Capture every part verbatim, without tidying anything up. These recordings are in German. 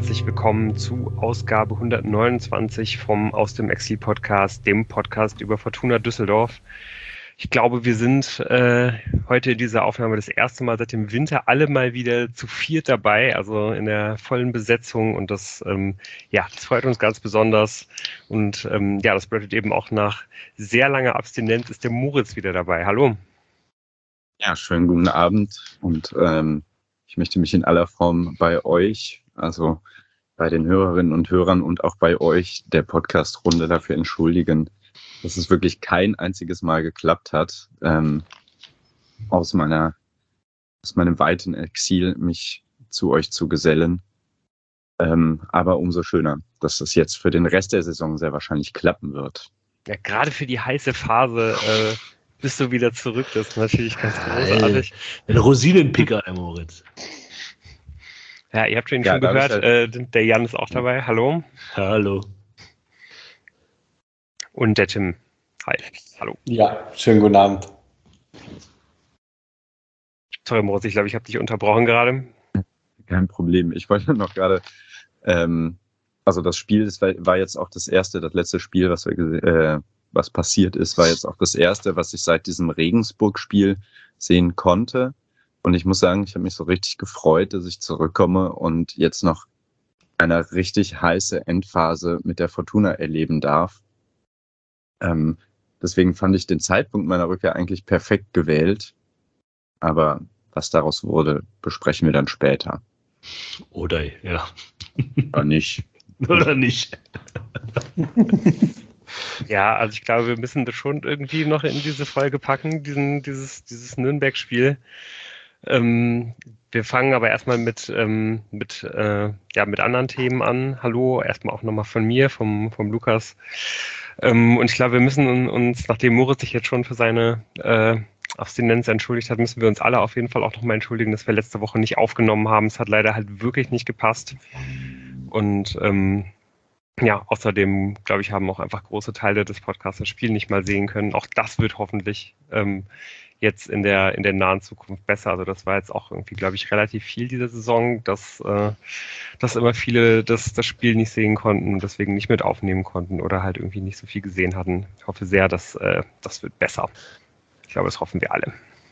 herzlich willkommen zu Ausgabe hundertneunundzwanzig vom Aus dem Exil Podcast, dem Podcast über Fortuna Düsseldorf. Ich glaube, wir sind äh, heute in dieser Aufnahme das erste Mal seit dem Winter alle mal wieder zu viert dabei, also in der vollen Besetzung, und das, ähm, ja, das freut uns ganz besonders. Und ähm, ja, das bedeutet eben auch, nach sehr langer Abstinenz ist der Moritz wieder dabei. Hallo. Ja, schönen guten Abend, und ähm, ich möchte mich in aller Form bei euch, also bei den Hörerinnen und Hörern und auch bei euch, der Podcast-Runde, dafür entschuldigen, dass es wirklich kein einziges Mal geklappt hat, ähm, aus meiner, aus meinem weiten Exil mich zu euch zu gesellen. Ähm, aber umso schöner, dass es jetzt für den Rest der Saison sehr wahrscheinlich klappen wird. Ja, gerade für die heiße Phase äh, bist du wieder zurück. Das ist natürlich ganz großartig. Ein Rosinenpicker, der Moritz. Ja, ihr habt ihn Ja, schon da hab ich gehört. halt- Äh, der Jan ist auch dabei. Hallo. Hallo. Und der Tim. Hi. Hallo. Ja, schönen guten Abend. Sorry, Moritz, ich glaube, ich habe dich unterbrochen gerade. Kein Problem. Ich wollte noch gerade, ähm, also das Spiel, das war, war jetzt auch das erste, das letzte Spiel, was wir, gese- äh, was passiert ist, war jetzt auch das erste, was ich seit diesem Regensburg-Spiel sehen konnte. Und ich muss sagen, ich habe mich so richtig gefreut, dass ich zurückkomme und jetzt noch eine richtig heiße Endphase mit der Fortuna erleben darf. Ähm, deswegen fand ich den Zeitpunkt meiner Rückkehr eigentlich perfekt gewählt. Aber was daraus wurde, besprechen wir dann später. Oder, ja. Oder nicht. Oder nicht. Ja, also ich glaube, wir müssen das schon irgendwie noch in diese Folge packen, diesen, dieses, dieses Nürnberg-Spiel. Ähm, wir fangen aber erstmal mit, ähm, mit, äh, ja, mit anderen Themen an. Hallo, erstmal auch nochmal von mir, vom, vom Lukas. Ähm, und ich glaube, wir müssen uns, nachdem Moritz sich jetzt schon für seine äh, Abstinenz entschuldigt hat, müssen wir uns alle auf jeden Fall auch nochmal entschuldigen, dass wir letzte Woche nicht aufgenommen haben. Es hat leider halt wirklich nicht gepasst. Und ähm, ja, außerdem, glaube ich, haben auch einfach große Teile des Podcasts das Spiel nicht mal sehen können. Auch das wird hoffentlich ähm, jetzt in der in der nahen Zukunft besser. Also das war jetzt auch irgendwie, glaube ich, relativ viel diese Saison, dass, äh, dass immer viele das, das Spiel nicht sehen konnten und deswegen nicht mit aufnehmen konnten oder halt irgendwie nicht so viel gesehen hatten. Ich hoffe sehr, dass äh, das wird besser. Ich glaube, das hoffen wir alle.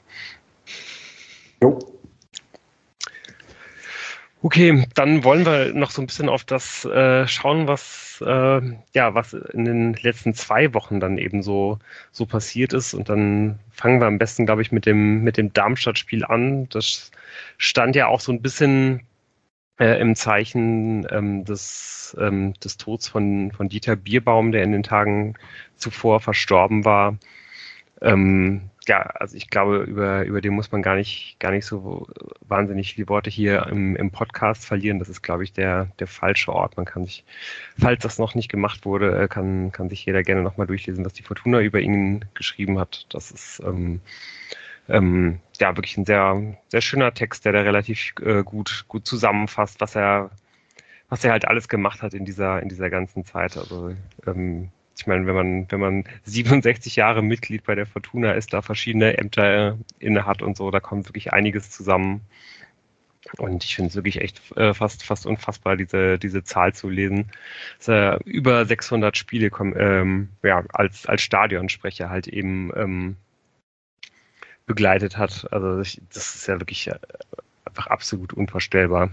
Jo. Okay, dann wollen wir noch so ein bisschen auf das äh, schauen, was äh, ja was in den letzten zwei Wochen dann eben so so passiert ist, und dann fangen wir am besten, glaube ich, mit dem mit dem Darmstadt-Spiel an. Das stand ja auch so ein bisschen äh, im Zeichen ähm, des ähm, des Todes von von Dieter Bierbaum, der in den Tagen zuvor verstorben war. Ähm, ja, also ich glaube, über, über den muss man gar nicht, gar nicht so wahnsinnig viele Worte hier im, im Podcast verlieren. Das ist, glaube ich, der, der falsche Ort. Man kann sich, falls das noch nicht gemacht wurde, kann, kann sich jeder gerne nochmal durchlesen, was die Fortuna über ihn geschrieben hat. Das ist ähm, ähm, ja wirklich ein sehr, sehr schöner Text, der da relativ äh, gut, gut zusammenfasst, was er, was er halt alles gemacht hat in dieser, in dieser ganzen Zeit. Also ähm, ich meine, wenn man, wenn man siebenundsechzig Jahre Mitglied bei der Fortuna ist, da verschiedene Ämter inne hat und so, da kommt wirklich einiges zusammen. Und ich finde es wirklich echt äh, fast, fast unfassbar, diese, diese Zahl zu lesen. Dass er über sechshundert Spiele kommen, ähm, ja, als, als Stadionsprecher halt eben ähm, begleitet hat. Also ich, das ist ja wirklich äh, einfach absolut unvorstellbar.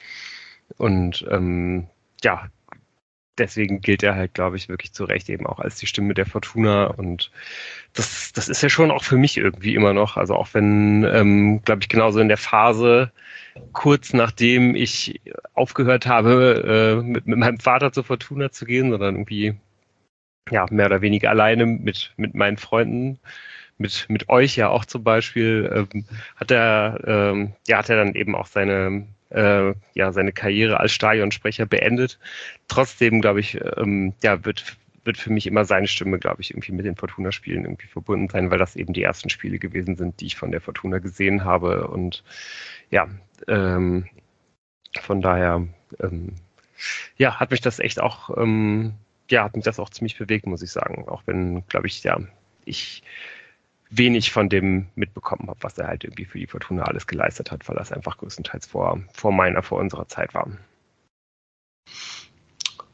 Und ähm, ja, deswegen gilt er halt, glaube ich, wirklich zu Recht eben auch als die Stimme der Fortuna. Und das, das ist ja schon auch für mich irgendwie immer noch. Also auch wenn, ähm, glaube ich, genauso in der Phase, kurz nachdem ich aufgehört habe, äh, mit, mit meinem Vater zur Fortuna zu gehen, sondern irgendwie ja mehr oder weniger alleine mit, mit meinen Freunden, mit, mit euch ja auch zum Beispiel, ähm, hat er, ähm, ja, hat er dann eben auch seine äh, ja, seine Karriere als Stadionsprecher beendet. Trotzdem, glaube ich, ähm, ja, wird, wird für mich immer seine Stimme, glaube ich, irgendwie mit den Fortuna-Spielen irgendwie verbunden sein, weil das eben die ersten Spiele gewesen sind, die ich von der Fortuna gesehen habe. Und ja, ähm, von daher, ähm, ja, hat mich das echt auch, ähm, ja, hat mich das auch ziemlich bewegt, muss ich sagen. Auch wenn, glaube ich, ja, ich wenig von dem mitbekommen habe, was er halt irgendwie für die Fortuna alles geleistet hat, weil das einfach größtenteils vor, vor meiner, vor unserer Zeit war.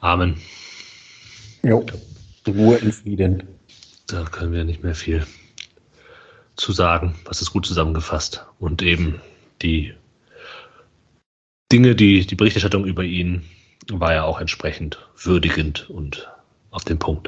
Amen. Jo, Ruhe in Frieden. Da können wir nicht mehr viel zu sagen. Was ist gut zusammengefasst. Und eben die Dinge, die, die Berichterstattung über ihn war ja auch entsprechend würdigend und auf den Punkt.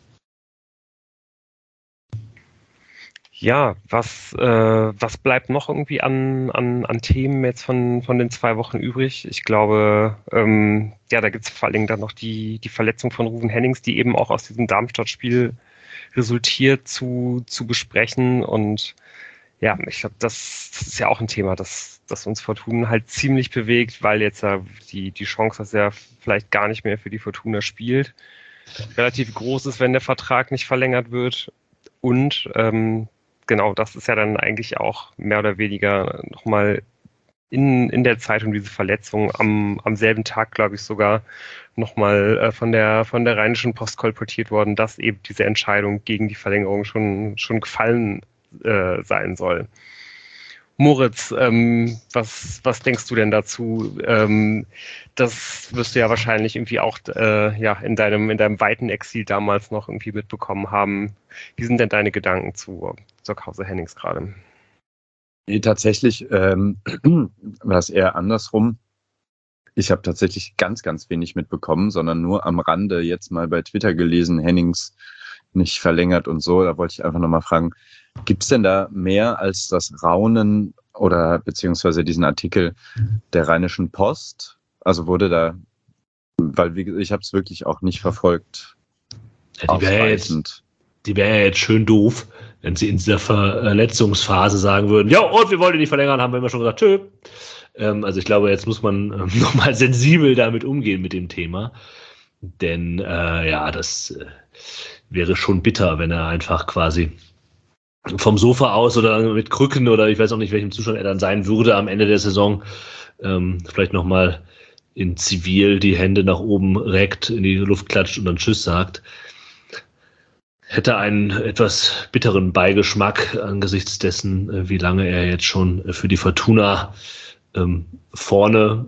Ja, was, äh, was bleibt noch irgendwie an, an, an Themen jetzt von, von den zwei Wochen übrig? Ich glaube, ähm, ja, da gibt es vor allen Dingen dann noch die, die Verletzung von Ruven Hennings, die eben auch aus diesem Darmstadt-Spiel resultiert, zu, zu besprechen. Und ja, ich glaube, das, das ist ja auch ein Thema, das, das uns Fortuna halt ziemlich bewegt, weil jetzt ja die, die Chance, dass er vielleicht gar nicht mehr für die Fortuna spielt, relativ groß ist, wenn der Vertrag nicht verlängert wird. Und ähm, genau, das ist ja dann eigentlich auch mehr oder weniger nochmal in, in der Zeit um diese Verletzung am, am selben Tag, glaube ich, sogar nochmal äh, von der, von der Rheinischen Post kolportiert worden, dass eben diese Entscheidung gegen die Verlängerung schon, schon gefallen äh, sein soll. Moritz, ähm, was, was denkst du denn dazu? Ähm, das wirst du ja wahrscheinlich irgendwie auch äh, ja, in deinem, in deinem weiten Exil damals noch irgendwie mitbekommen haben. Wie sind denn deine Gedanken zu, zur Causa Hennings gerade? Nee, tatsächlich ähm, war es eher andersrum. Ich habe tatsächlich ganz, ganz wenig mitbekommen, sondern nur am Rande jetzt mal bei Twitter gelesen, Hennings nicht verlängert und so. Da wollte ich einfach nochmal fragen, gibt es denn da mehr als das Raunen oder beziehungsweise diesen Artikel der Rheinischen Post? Also wurde da, weil wie, ich habe es wirklich auch nicht verfolgt. Ja, die wäre ja jetzt, die wäre ja jetzt schön doof, wenn sie in dieser Verletzungsphase sagen würden, ja, und wir wollen ihn nicht verlängern, haben wir immer schon gesagt, tschö. Ähm, also ich glaube, jetzt muss man ähm, nochmal sensibel damit umgehen mit dem Thema. Denn äh, ja, das äh, wäre schon bitter, wenn er einfach quasi vom Sofa aus oder mit Krücken oder ich weiß auch nicht, welchem Zustand er dann sein würde am Ende der Saison, ähm, vielleicht nochmal in Zivil die Hände nach oben reckt, in die Luft klatscht und dann Tschüss sagt. Hätte einen etwas bitteren Beigeschmack angesichts dessen, wie lange er jetzt schon für die Fortuna ähm, vorne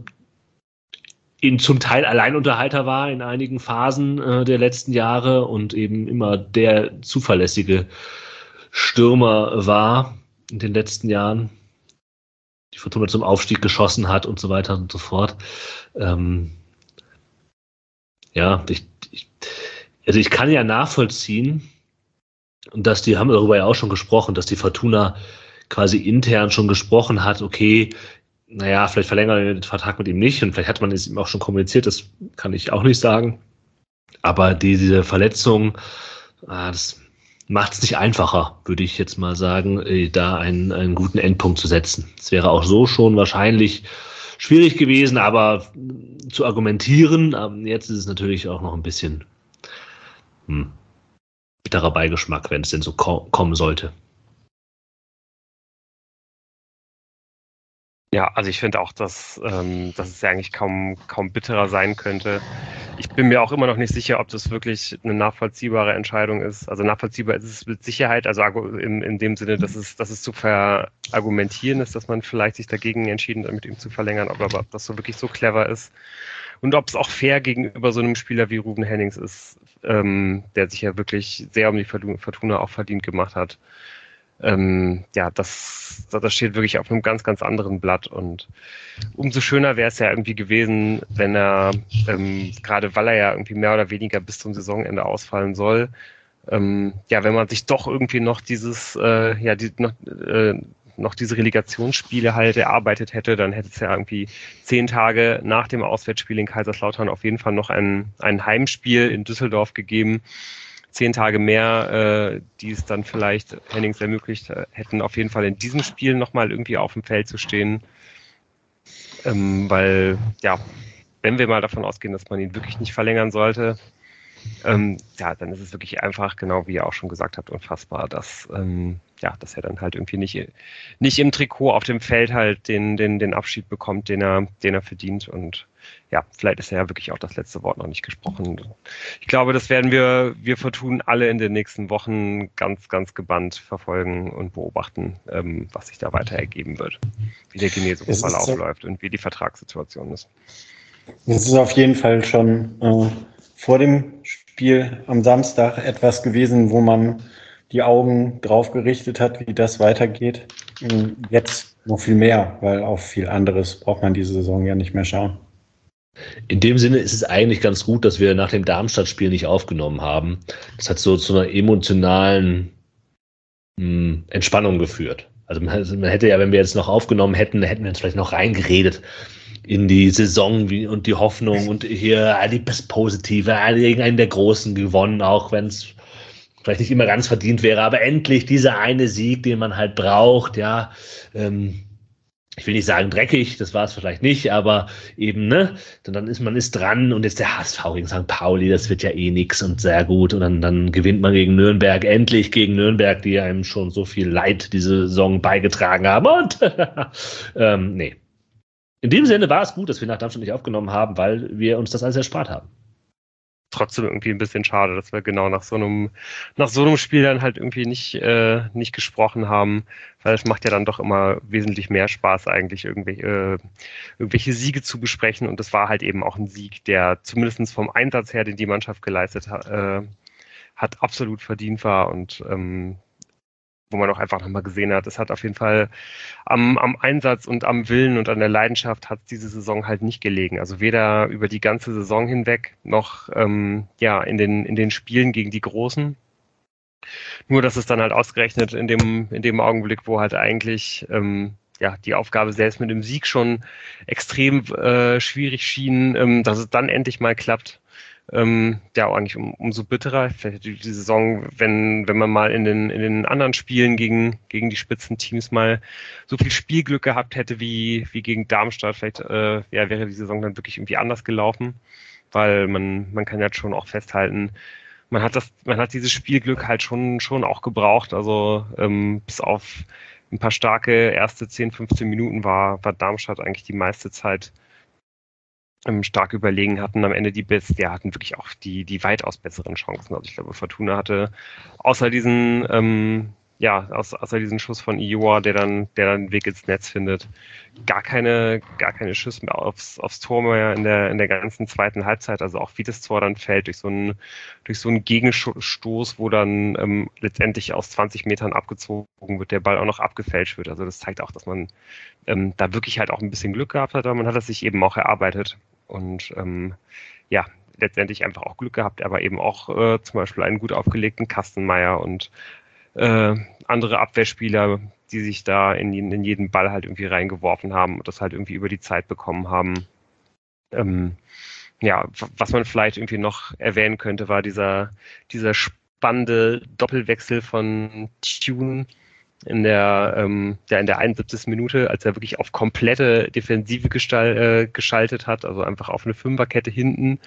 in zum Teil Alleinunterhalter war in einigen Phasen äh, der letzten Jahre und eben immer der zuverlässige Stürmer war in den letzten Jahren, die Fortuna zum Aufstieg geschossen hat und so weiter und so fort. Ähm, ja, ich, ich, also ich kann ja nachvollziehen, und dass die haben darüber ja auch schon gesprochen, dass die Fortuna quasi intern schon gesprochen hat, okay, naja, vielleicht verlängern wir den Vertrag mit ihm nicht und vielleicht hat man es ihm auch schon kommuniziert, das kann ich auch nicht sagen. Aber die, diese Verletzung, ah, das macht es nicht einfacher, würde ich jetzt mal sagen, da einen, einen guten Endpunkt zu setzen. Es wäre auch so schon wahrscheinlich schwierig gewesen, aber zu argumentieren, jetzt ist es natürlich auch noch ein bisschen hm, bitterer Beigeschmack, wenn es denn so ko- kommen sollte. Ja, also ich finde auch, dass, ähm, dass es ja eigentlich kaum, kaum bitterer sein könnte. Ich bin mir auch immer noch nicht sicher, ob das wirklich eine nachvollziehbare Entscheidung ist. Also nachvollziehbar ist es mit Sicherheit, also in, in dem Sinne, dass es, dass es zu verargumentieren ist, dass man vielleicht sich dagegen entschieden hat, mit ihm zu verlängern, aber ob das so wirklich so clever ist. Und ob es auch fair gegenüber so einem Spieler wie Ruven Hennings ist, ähm, der sich ja wirklich sehr um die Fortuna auch verdient gemacht hat. Ähm, ja, das, das steht wirklich auf einem ganz, ganz anderen Blatt und umso schöner wäre es ja irgendwie gewesen, wenn er, ähm, gerade weil er ja irgendwie mehr oder weniger bis zum Saisonende ausfallen soll, ähm, ja, wenn man sich doch irgendwie noch dieses, äh, ja, die, noch, äh, noch diese Relegationsspiele halt erarbeitet hätte, dann hätte es ja irgendwie zehn Tage nach dem Auswärtsspiel in Kaiserslautern auf jeden Fall noch ein, ein Heimspiel in Düsseldorf gegeben. Zehn Tage mehr, äh, die es dann vielleicht Hennings ermöglicht hätten, auf jeden Fall in diesem Spiel nochmal irgendwie auf dem Feld zu stehen. Ähm, weil, ja, wenn wir mal davon ausgehen, dass man ihn wirklich nicht verlängern sollte, ähm, ja, dann ist es wirklich einfach, genau wie ihr auch schon gesagt habt, unfassbar, dass, ähm, ja, dass er dann halt irgendwie nicht, nicht im Trikot auf dem Feld halt den, den, den Abschied bekommt, den er, den er verdient. Und ja, vielleicht ist er ja wirklich auch das letzte Wort noch nicht gesprochen. Ich glaube, das werden wir, wir Fortuna alle in den nächsten Wochen ganz, ganz gebannt verfolgen und beobachten, ähm, was sich da weiter ergeben wird, wie der Genesungsverlauf so läuft und wie die Vertragssituation ist. Es ist auf jeden Fall schon äh, vor dem Spiel am Samstag etwas gewesen, wo man die Augen drauf gerichtet hat, wie das weitergeht. Jetzt noch viel mehr, weil auf viel anderes braucht man diese Saison ja nicht mehr schauen. In dem Sinne ist es eigentlich ganz gut, dass wir nach dem Darmstadt-Spiel nicht aufgenommen haben. Das hat so zu einer emotionalen mh, Entspannung geführt. Also man, man hätte ja, wenn wir jetzt noch aufgenommen hätten, hätten wir uns vielleicht noch reingeredet in die Saison wie, und die Hoffnung und hier ah, die Positive, ah, irgendeinen der Großen gewonnen, auch wenn es vielleicht nicht immer ganz verdient wäre, aber endlich dieser eine Sieg, den man halt braucht, ja, ähm, ich will nicht sagen dreckig, das war es vielleicht nicht, aber eben, ne, dann ist man ist dran und jetzt der H S V gegen Sankt Pauli, das wird ja eh nix und sehr gut und dann, dann gewinnt man gegen Nürnberg, endlich gegen Nürnberg, die einem schon so viel Leid diese Saison beigetragen haben und ähm, nee. In dem Sinne war es gut, dass wir nach Darmstadt nicht aufgenommen haben, weil wir uns das alles erspart haben. Trotzdem irgendwie ein bisschen schade, dass wir genau nach so einem nach so einem Spiel dann halt irgendwie nicht äh, nicht gesprochen haben, weil es macht ja dann doch immer wesentlich mehr Spaß eigentlich irgendwelche äh, irgendwelche Siege zu besprechen und das war halt eben auch ein Sieg, der zumindest vom Einsatz her, den die Mannschaft geleistet hat, äh, hat absolut verdient war und ähm, wo man auch einfach nochmal gesehen hat, es hat auf jeden Fall am, am Einsatz und am Willen und an der Leidenschaft hat diese Saison halt nicht gelegen. Also weder über die ganze Saison hinweg noch ähm, ja in den in den Spielen gegen die Großen. Nur dass es dann halt ausgerechnet in dem in dem Augenblick, wo halt eigentlich ähm, ja die Aufgabe selbst mit dem Sieg schon extrem äh, schwierig schien, ähm, dass es dann endlich mal klappt. Ähm, ja, auch eigentlich um, umso bitterer. Vielleicht die, die Saison, wenn, wenn man mal in den, in den anderen Spielen gegen, gegen die Spitzenteams mal so viel Spielglück gehabt hätte wie, wie gegen Darmstadt, vielleicht äh, ja, wäre die Saison dann wirklich irgendwie anders gelaufen, weil man, man kann jetzt schon auch festhalten, man hat das, man hat dieses Spielglück halt schon, schon auch gebraucht. Also ähm, bis auf ein paar starke erste zehn, fünfzehn Minuten war, war Darmstadt eigentlich die meiste Zeit stark überlegen, hatten am Ende die best, ja, hatten wirklich auch die, die weitaus besseren Chancen. Also ich glaube, Fortuna hatte außer diesen, ähm, ja, außer, außer diesen Schuss von Iowa, der dann, der dann einen Weg ins Netz findet, gar keine, gar keine Schüsse mehr aufs, aufs Tor mehr in der, in der ganzen zweiten Halbzeit. Also auch wie das Tor dann fällt durch so einen, durch so einen Gegenstoß, wo dann ähm, letztendlich aus zwanzig Metern abgezogen wird, der Ball auch noch abgefälscht wird. Also das zeigt auch, dass man ähm, da wirklich halt auch ein bisschen Glück gehabt hat, aber man hat es sich eben auch erarbeitet. Und ähm, ja, letztendlich einfach auch Glück gehabt, aber eben auch äh, zum Beispiel einen gut aufgelegten Kastenmeier und äh, andere Abwehrspieler, die sich da in, in jeden Ball halt irgendwie reingeworfen haben und das halt irgendwie über die Zeit bekommen haben. Ähm, ja, was man vielleicht irgendwie noch erwähnen könnte, war dieser, dieser spannende Doppelwechsel von Tune in der, ähm, ja, in der einundsiebzigsten Minute, als er wirklich auf komplette Defensive gestall, äh, geschaltet hat, also einfach auf eine Fünferkette hinten,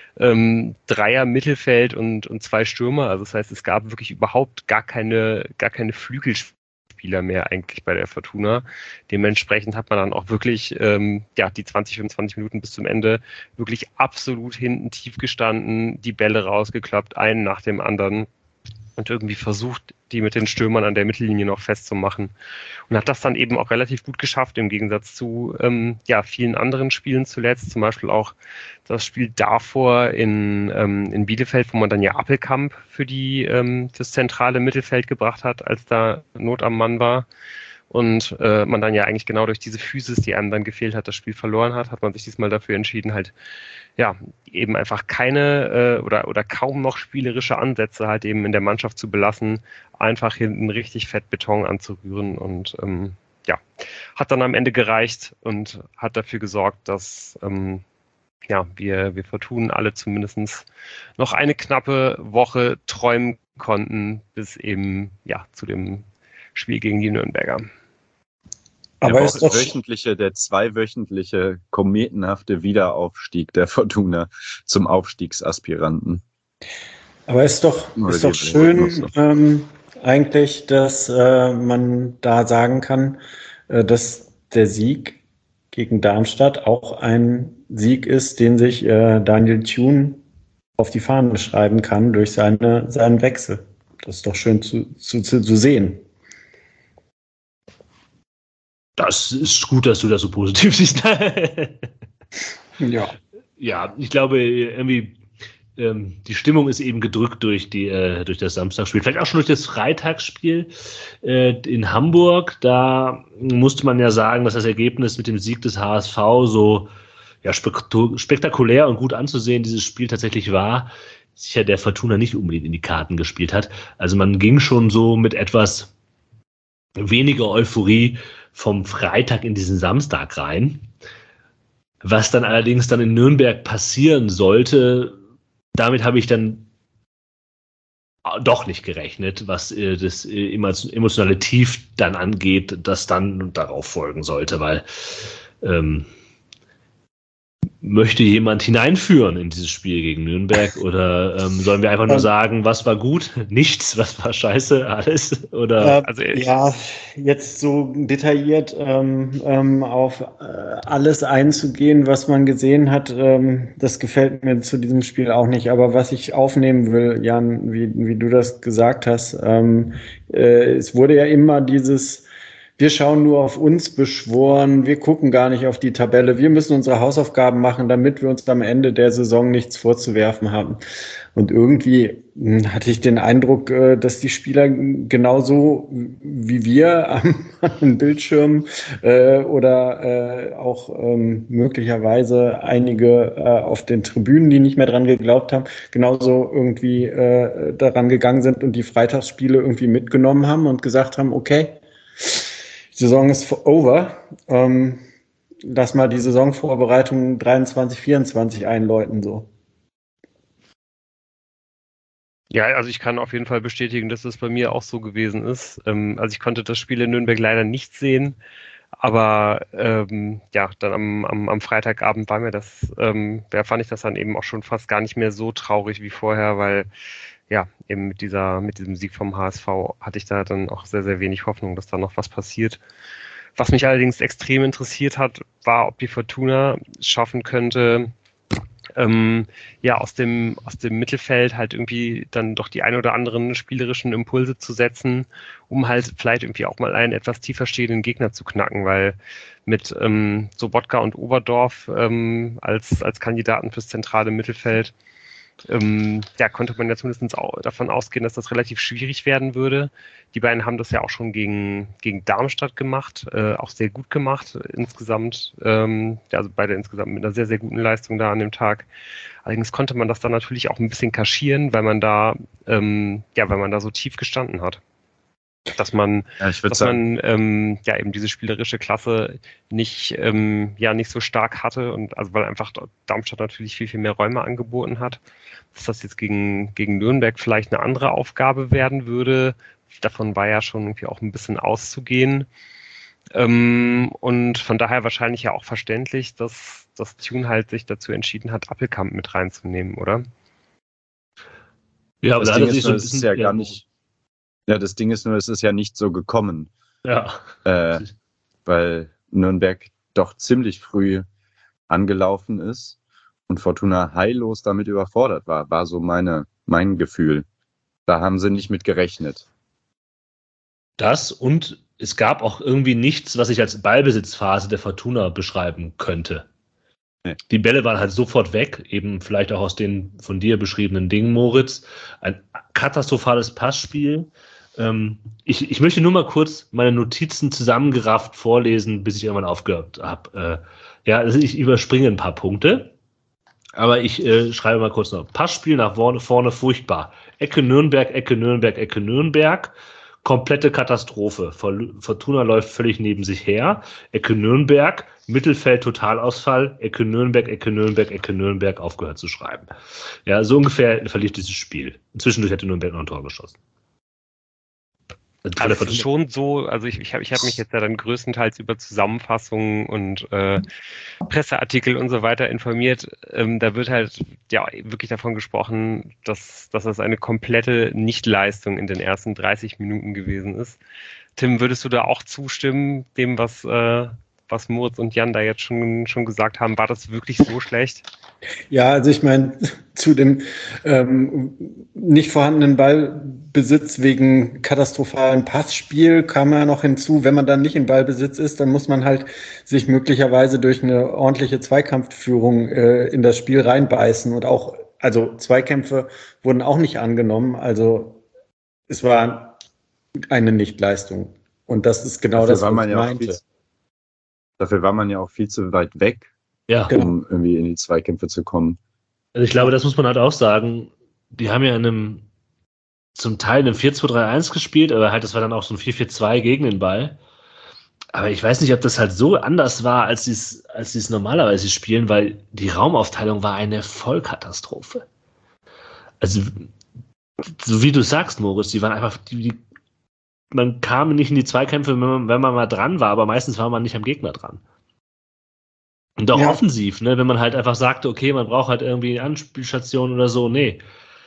ähm, Dreier Mittelfeld und, und zwei Stürmer. Also das heißt, es gab wirklich überhaupt gar keine, gar keine Flügelspieler mehr eigentlich bei der Fortuna. Dementsprechend hat man dann auch wirklich ähm, ja, die zwanzig, fünfundzwanzig Minuten bis zum Ende wirklich absolut hinten tief gestanden, die Bälle rausgeklappt, einen nach dem anderen und irgendwie versucht, die mit den Stürmern an der Mittellinie noch festzumachen. Und hat das dann eben auch relativ gut geschafft, im Gegensatz zu ähm, ja, vielen anderen Spielen zuletzt. Zum Beispiel auch das Spiel davor in, ähm, in Bielefeld, wo man dann ja Appelkamp für die, ähm, das zentrale Mittelfeld gebracht hat, als da Not am Mann war. Und äh, man dann ja eigentlich genau durch diese Physis, die einem dann gefehlt hat, das Spiel verloren hat, hat man sich diesmal dafür entschieden, halt ja eben einfach keine äh, oder oder kaum noch spielerische Ansätze halt eben in der Mannschaft zu belassen, einfach hinten richtig fett Beton anzurühren und ähm, ja, hat dann am Ende gereicht und hat dafür gesorgt, dass ähm, ja wir wir Fortuna alle zumindest noch eine knappe Woche träumen konnten, bis eben ja zu dem Spiel gegen die Nürnberger. Aber der ist doch wöchentliche, der zweiwöchentliche kometenhafte Wiederaufstieg der Fortuna zum Aufstiegsaspiranten. Aber ist doch, ist doch schön ähm, eigentlich, dass äh, man da sagen kann, äh, dass der Sieg gegen Darmstadt auch ein Sieg ist, den sich äh, Daniel Thune auf die Fahne schreiben kann durch seine, seinen Wechsel. Das ist doch schön zu, zu, zu, zu sehen. Das ist gut, dass du das so positiv siehst. Ja. Ja, ich glaube, irgendwie, ähm, die Stimmung ist eben gedrückt durch, die, äh, durch das Samstagsspiel. Vielleicht auch schon durch das Freitagsspiel äh, in Hamburg. Da musste man ja sagen, dass das Ergebnis mit dem Sieg des H S V so ja, spektakulär und gut anzusehen dieses Spiel tatsächlich war, sicher der Fortuna nicht unbedingt in die Karten gespielt hat. Also man ging schon so mit etwas weniger Euphorie vom Freitag in diesen Samstag rein. Was dann allerdings dann in Nürnberg passieren sollte, damit habe ich dann doch nicht gerechnet, was äh, das äh, emotionale Tief dann angeht, das dann darauf folgen sollte, weil ähm, möchte jemand hineinführen in dieses Spiel gegen Nürnberg oder ähm, sollen wir einfach nur sagen, was war gut, nichts, was war scheiße, alles? Oder? Äh, also ja, jetzt so detailliert ähm, ähm, auf äh, alles einzugehen, was man gesehen hat, ähm, das gefällt mir zu diesem Spiel auch nicht. Aber was ich aufnehmen will, Jan, wie, wie du das gesagt hast, ähm, äh, es wurde ja immer dieses wir schauen nur auf uns beschworen, wir gucken gar nicht auf die Tabelle, wir müssen unsere Hausaufgaben machen, damit wir uns am Ende der Saison nichts vorzuwerfen haben. Und irgendwie hatte ich den Eindruck, dass die Spieler genauso wie wir am Bildschirm äh, oder äh, auch ähm, möglicherweise einige äh, auf den Tribünen, die nicht mehr dran geglaubt haben, genauso irgendwie äh, daran gegangen sind und die Freitagsspiele irgendwie mitgenommen haben und gesagt haben, okay, die Saison ist over. Ähm, lass mal die Saisonvorbereitung dreiundzwanzig, vierundzwanzig einläuten so. Ja, also ich kann auf jeden Fall bestätigen, dass es bei mir auch so gewesen ist. Ähm, also ich konnte das Spiel in Nürnberg leider nicht sehen, aber ähm, ja, dann am, am, am Freitagabend war mir das, ähm, ja, fand ich das dann eben auch schon fast gar nicht mehr so traurig wie vorher, weil ja, eben mit dieser, mit diesem Sieg vom H S V hatte ich da dann auch sehr, sehr wenig Hoffnung, dass da noch was passiert. Was mich allerdings extrem interessiert hat, war, ob die Fortuna schaffen könnte, ähm, ja, aus dem, aus dem Mittelfeld halt irgendwie dann doch die ein oder anderen spielerischen Impulse zu setzen, um halt vielleicht irgendwie auch mal einen etwas tiefer stehenden Gegner zu knacken, weil mit ähm, Sobotka und Oberdorf ähm, als, als Kandidaten fürs zentrale Mittelfeld Ähm, ja, konnte man ja zumindest auch davon ausgehen, dass das relativ schwierig werden würde. Die beiden haben das ja auch schon gegen, gegen Darmstadt gemacht, äh, auch sehr gut gemacht insgesamt. Ähm, ja, also beide insgesamt mit einer sehr, sehr guten Leistung da an dem Tag. Allerdings konnte man das dann natürlich auch ein bisschen kaschieren, weil man da, ähm, ja, weil man da so tief gestanden hat. Dass man, ja, ich dass sagen, man ähm, ja eben diese spielerische Klasse nicht, ähm, ja, nicht so stark hatte und also weil einfach Darmstadt natürlich viel, viel mehr Räume angeboten hat. Dass das jetzt gegen, gegen Nürnberg vielleicht eine andere Aufgabe werden würde, davon war ja schon irgendwie auch ein bisschen auszugehen. Ähm, und von daher wahrscheinlich ja auch verständlich, dass das Tune halt sich dazu entschieden hat, Appelkamp mit reinzunehmen, oder? Ja, aber das Ding ist, so ist ja gar nicht. Ja, das Ding ist nur, es ist ja nicht so gekommen. Ja. Äh, weil Nürnberg doch ziemlich früh angelaufen ist und Fortuna heillos damit überfordert war, war so meine, mein Gefühl. Da haben sie nicht mit gerechnet. Das und es gab auch irgendwie nichts, was ich als Ballbesitzphase der Fortuna beschreiben könnte. Nee. Die Bälle waren halt sofort weg, eben vielleicht auch aus den von dir beschriebenen Dingen, Moritz. Ein katastrophales Passspiel. Ähm, ich, ich möchte nur mal kurz meine Notizen zusammengerafft vorlesen, bis ich irgendwann aufgehört habe. Äh, ja, also ich überspringe ein paar Punkte, aber ich äh, schreibe mal kurz noch. Passspiel nach vorne, vorne furchtbar. Ecke Nürnberg, Ecke Nürnberg, Ecke Nürnberg. Komplette Katastrophe. Fortuna läuft völlig neben sich her. Ecke Nürnberg, Mittelfeld Totalausfall, Ecke Nürnberg, Ecke Nürnberg, Ecke Nürnberg, aufgehört zu schreiben. Ja, so ungefähr verlief dieses Spiel. Zwischendurch hätte Nürnberg noch ein Tor geschossen. Also es ist schon so, also ich, ich habe ich hab mich jetzt ja dann größtenteils über Zusammenfassungen und äh, Presseartikel und so weiter informiert. Ähm, da wird halt ja wirklich davon gesprochen, dass, dass das eine komplette Nichtleistung in den ersten dreißig Minuten gewesen ist. Tim, würdest du da auch zustimmen, dem, was, äh, was Moritz und Jan da jetzt schon, schon gesagt haben? War das wirklich so schlecht? Ja, also ich meine, zu dem ähm, nicht vorhandenen Ballbesitz wegen katastrophalen Passspiel kam ja noch hinzu, wenn man dann nicht in Ballbesitz ist, dann muss man halt sich möglicherweise durch eine ordentliche Zweikampfführung äh, in das Spiel reinbeißen und auch also Zweikämpfe wurden auch nicht angenommen. Also es war eine Nichtleistung. Und das ist genau dafür das, war was man ich ja auch meinte. viel, dafür war man ja auch viel zu weit weg, Ja. um irgendwie in die Zweikämpfe zu kommen. Also ich glaube, das muss man halt auch sagen. Die haben ja in einem, zum Teil in einem vier zwei drei eins gespielt, aber halt, das war dann auch so ein vier vier zwei gegen den Ball. Aber ich weiß nicht, ob das halt so anders war, als sie es als sie's normalerweise spielen, weil die Raumaufteilung war eine Vollkatastrophe. Also, so wie du sagst, Moritz, die waren einfach, die, die, man kam nicht in die Zweikämpfe, wenn man, wenn man mal dran war, aber meistens war man nicht am Gegner dran. Und auch Ja. offensiv, ne, wenn man halt einfach sagte, okay, man braucht halt irgendwie eine Anspielstation oder so, nee.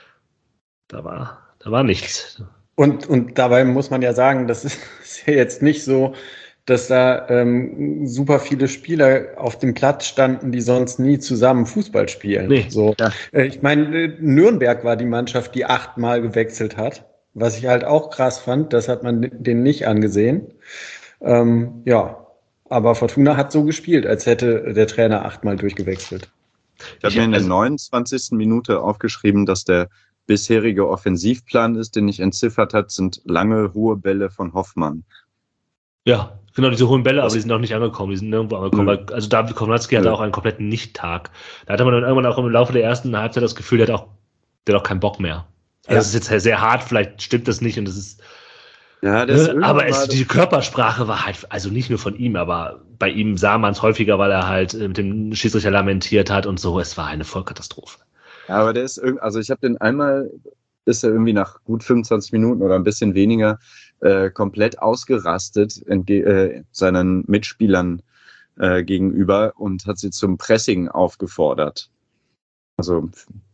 Da war, da war nichts. Und, und dabei muss man ja sagen, das ist ja jetzt nicht so, dass da ähm, super viele Spieler auf dem Platz standen, die sonst nie zusammen Fußball spielen. Nee. So. Ja. Äh, ich meine, äh, Nürnberg war die Mannschaft, die achtmal gewechselt hat. Was ich halt auch krass fand, das hat man denen nicht angesehen. Ähm, ja, aber Fortuna hat so gespielt, als hätte der Trainer achtmal durchgewechselt. Ich habe mir in der neunundzwanzigsten Minute aufgeschrieben, dass der bisherige Offensivplan ist, den ich entziffert hat, sind lange, hohe Bälle von Hoffmann. Ja, genau, diese hohen Bälle, Was? aber die sind auch nicht angekommen, die sind nirgendwo angekommen. Nö. Weil, also David Kownacki hatte Nö. auch einen kompletten Nicht-Tag. Da hatte man dann irgendwann auch im Laufe der ersten Halbzeit das Gefühl, der hat auch, der hat auch keinen Bock mehr. Also Ja. das ist jetzt sehr, sehr hart, vielleicht stimmt das nicht und das ist, Ja, das ne, aber es, war- die Körpersprache war halt, also nicht nur von ihm, aber bei ihm sah man es häufiger, weil er halt äh, mit dem Schiedsrichter lamentiert hat und so. Es war eine Vollkatastrophe. Ja, aber der ist irgendwie, also ich habe den einmal, ist er irgendwie nach gut fünfundzwanzig Minuten oder ein bisschen weniger äh, komplett ausgerastet entge- äh, seinen Mitspielern äh, gegenüber und hat sie zum Pressing aufgefordert. Also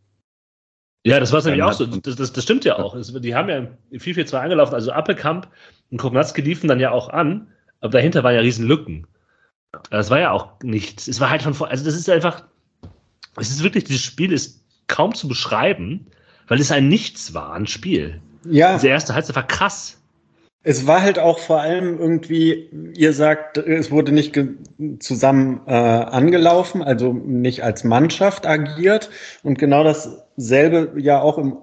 Ja, das war es nämlich Dann auch so. hat- Das, das, das stimmt ja auch. Es, die haben ja im vier vier zwei angelaufen. Also Appelkamp und Kownacki liefen dann ja auch an, aber dahinter waren ja riesen Lücken. Das war ja auch nichts. Es war halt von vor. Also das ist einfach. Es ist wirklich, dieses Spiel ist kaum zu beschreiben, weil es ein Nichts war, ein Spiel. Ja, Diese erste Halbzeit war krass. es war halt auch vor allem irgendwie, ihr sagt, es wurde nicht ge- zusammen äh, angelaufen, also nicht als Mannschaft agiert. Und genau dasselbe ja auch im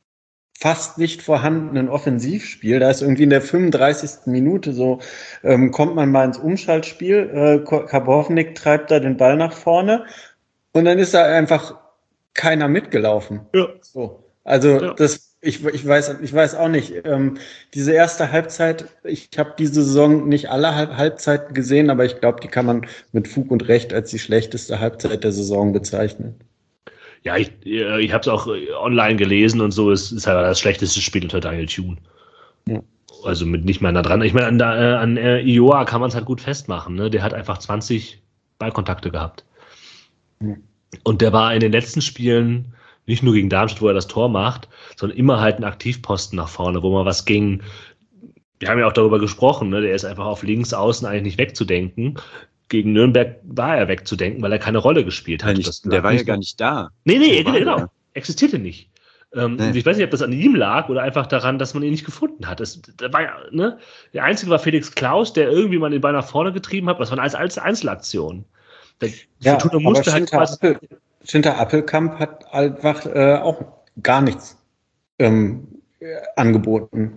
fast nicht vorhandenen Offensivspiel. Da ist irgendwie in der fünfunddreißigsten Minute so, ähm, kommt man mal ins Umschaltspiel, äh, Karbovnik treibt da den Ball nach vorne und dann ist da einfach keiner mitgelaufen. Ja. So. Also Ja. das, ich, ich weiß, ich weiß auch nicht. Ähm, diese erste Halbzeit, ich habe diese Saison nicht alle Halb Halbzeiten gesehen, aber ich glaube, die kann man mit Fug und Recht als die schlechteste Halbzeit der Saison bezeichnen. Ja, ich, ich habe es auch online gelesen und so. Es ist halt das schlechteste Spiel unter Daniel Thune. Ja. Also mit nicht mal nah dran. Ich meine, an, der- an äh, Ioa kann man es halt gut festmachen. Ne? Der hat einfach zwanzig Ballkontakte gehabt. Ja. Und der war in den letzten Spielen nicht nur gegen Darmstadt, wo er das Tor macht, sondern immer halt ein Aktivposten nach vorne, wo mal was ging. Wir haben ja auch darüber gesprochen, ne? Der ist einfach auf links außen eigentlich nicht wegzudenken. Gegen Nürnberg war er wegzudenken, weil er keine Rolle gespielt hat. nicht, Das der lag war ja nicht gar nur- nicht da. Nee, nee, Wo war genau. der? Existierte nicht. Ähm, Nee. Ich weiß nicht, ob das an ihm lag oder einfach daran, dass man ihn nicht gefunden hat. Das, da war ja, ne? Der Einzige war Felix Klaus, der irgendwie mal den Ball nach vorne getrieben hat. Das war als, als Einzelaktion. Der Ja, Fortuna aber musste halt Schinter, quasi, Appel, Schinter Appelkamp hat einfach äh, auch gar nichts ähm, äh, angeboten.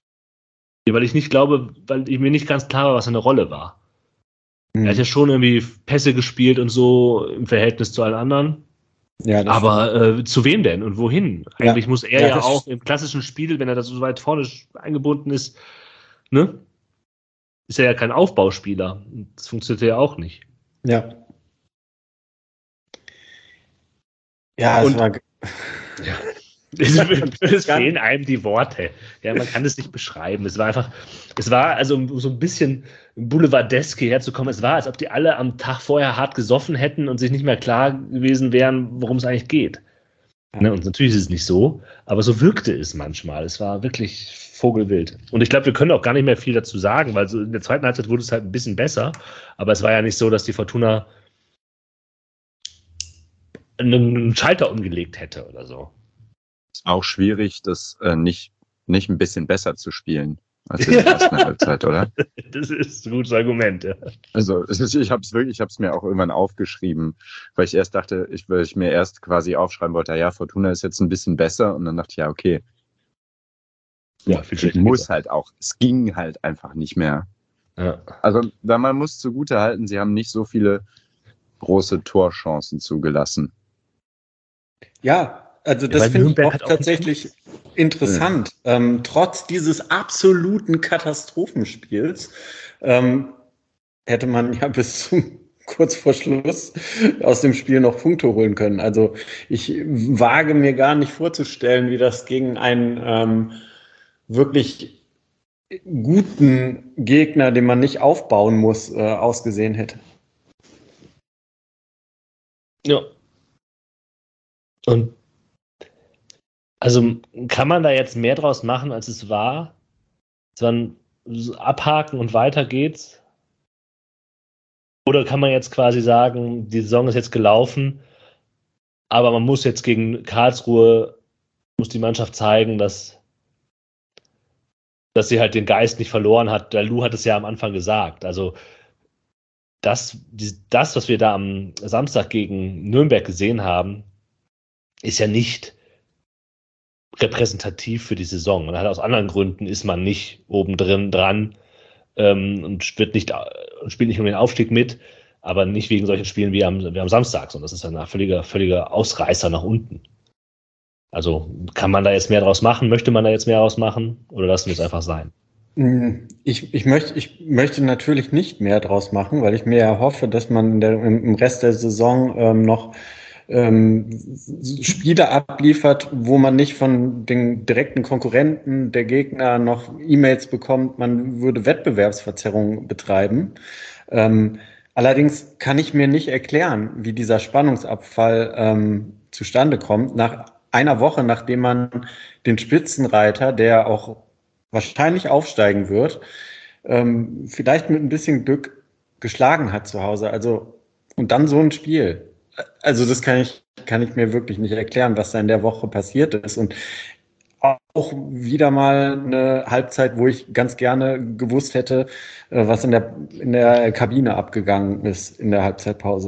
weil ich nicht glaube, weil mir nicht ganz klar war, was seine Rolle war. Er hat ja schon irgendwie Pässe gespielt und so im Verhältnis zu allen anderen. Ja, das Aber äh, zu wem denn und wohin? Ja. Eigentlich muss er Ja, ja das- auch im klassischen Spiel, wenn er da so weit vorne eingebunden ist, ne? Ist er ja kein Aufbauspieler. Das funktioniert ja auch nicht. Ja. Ja, es Und- war. Es, es fehlen einem die Worte. Ja, man kann es nicht beschreiben. Es war einfach, es war also um so ein bisschen boulevardesk hierher zu kommen. Es war, als ob die alle am Tag vorher hart gesoffen hätten und sich nicht mehr klar gewesen wären, worum es eigentlich geht. Ja. Ne, und natürlich ist es nicht so, aber so wirkte es manchmal. Es war wirklich vogelwild. Und ich glaube, wir können auch gar nicht mehr viel dazu sagen, weil so in der zweiten Halbzeit wurde es halt ein bisschen besser. Aber es war ja nicht so, dass die Fortuna einen Schalter umgelegt hätte oder so. Ist auch schwierig, das äh, nicht, nicht ein bisschen besser zu spielen. als in der ersten Halbzeit, oder? Das ist ein gutes Argument, ja. Also ich habe es wirklich, ich habe es mir auch irgendwann aufgeschrieben, weil ich erst dachte, ich, weil ich mir erst quasi aufschreiben wollte, ja, Fortuna ist jetzt ein bisschen besser und dann dachte ich, ja, okay. Ja, viel schlechter muss geht's halt auch. Es ging halt einfach nicht mehr. Ja. Also da man muss zugute halten, sie haben nicht so viele große Torchancen zugelassen. Ja, also das weil finde ich Nürnberg auch hat auch tatsächlich interessant. Ähm, trotz dieses absoluten Katastrophenspiels ähm, hätte man ja bis zum kurz vor Schluss aus dem Spiel noch Punkte holen können. Also ich wage mir gar nicht vorzustellen, wie das gegen einen ähm, wirklich guten Gegner, den man nicht aufbauen muss, äh, ausgesehen hätte. Ja. Und also kann man da jetzt mehr draus machen, als es war? Dann abhaken und weiter geht's? Oder kann man jetzt quasi sagen, die Saison ist jetzt gelaufen, aber man muss jetzt gegen Karlsruhe, muss die Mannschaft zeigen, dass, dass sie halt den Geist nicht verloren hat. Der Lou hat es ja am Anfang gesagt. Also das, das, was wir da am Samstag gegen Nürnberg gesehen haben, ist ja nicht repräsentativ für die Saison. Und halt aus anderen Gründen ist man nicht oben drin dran ähm, und wird nicht, spielt nicht um den Aufstieg mit, aber nicht wegen solchen Spielen wie am, wie am Samstag, sondern das ist ein völliger, völliger Ausreißer nach unten. Also kann man da jetzt mehr draus machen? Möchte man da jetzt mehr draus machen? Oder lassen wir es einfach sein? Ich, ich, möchte, ich möchte natürlich nicht mehr draus machen, weil ich mir ja hoffe, dass man in der, im Rest der Saison ähm, noch ähm, Spiele abliefert, wo man nicht von den direkten Konkurrenten der Gegner noch E-Mails bekommt, man würde Wettbewerbsverzerrung betreiben. Ähm, allerdings kann ich mir nicht erklären, wie dieser Spannungsabfall ähm, zustande kommt, nach einer Woche, nachdem man den Spitzenreiter, der auch wahrscheinlich aufsteigen wird, ähm, vielleicht mit ein bisschen Glück geschlagen hat zu Hause. Also, und dann so ein Spiel. Also das kann ich, kann ich mir wirklich nicht erklären, was da in der Woche passiert ist. Und auch wieder mal eine Halbzeit, wo ich ganz gerne gewusst hätte, was in der, in der Kabine abgegangen ist in der Halbzeitpause.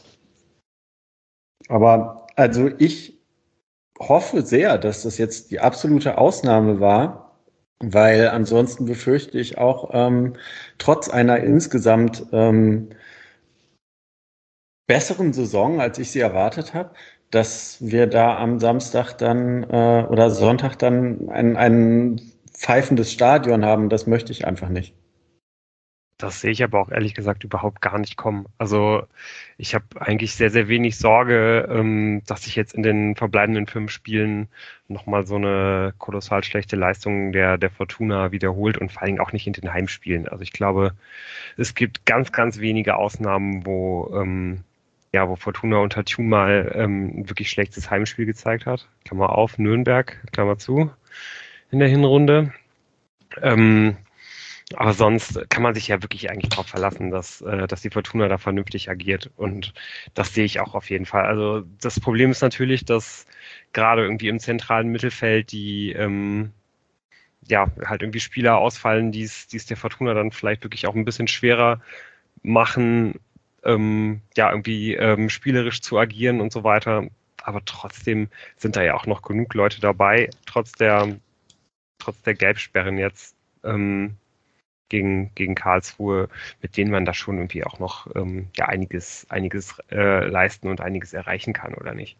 Aber also ich hoffe sehr, dass das jetzt die absolute Ausnahme war, weil ansonsten befürchte ich auch ähm, trotz einer insgesamt ähm, besseren Saison, als ich sie erwartet habe, dass wir da am Samstag dann äh, oder Sonntag dann ein, ein pfeifendes Stadion haben. Das möchte ich einfach nicht. Das sehe ich aber auch ehrlich gesagt überhaupt gar nicht kommen. Also ich habe eigentlich sehr, sehr wenig Sorge, ähm, dass sich jetzt in den verbleibenden fünf Spielen nochmal so eine kolossal schlechte Leistung der, der Fortuna wiederholt und vor allem auch nicht in den Heimspielen. Also ich glaube, es gibt ganz, ganz wenige Ausnahmen, wo, ähm, ja, wo Fortuna unter Thun mal ähm, ein wirklich schlechtes Heimspiel gezeigt hat. Klammer auf, Nürnberg, Klammer zu, in der Hinrunde. Ähm, Aber sonst kann man sich ja wirklich eigentlich darauf verlassen, dass, äh, dass die Fortuna da vernünftig agiert. Und das sehe ich auch auf jeden Fall. Also das Problem ist natürlich, dass gerade irgendwie im zentralen Mittelfeld die ähm, ja halt irgendwie Spieler ausfallen, die es die es der Fortuna dann vielleicht wirklich auch ein bisschen schwerer machen, ähm, ja irgendwie ähm, spielerisch zu agieren und so weiter. Aber trotzdem sind da ja auch noch genug Leute dabei, trotz der trotz der Gelbsperren jetzt. Ähm, gegen, gegen Karlsruhe, mit denen man da schon irgendwie auch noch ähm, ja, einiges, einiges äh, leisten und einiges erreichen kann, oder nicht?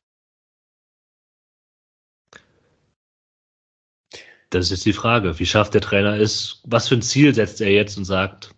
Das ist jetzt die Frage. Wie schafft der Trainer es? Was für ein Ziel setzt er jetzt und sagt,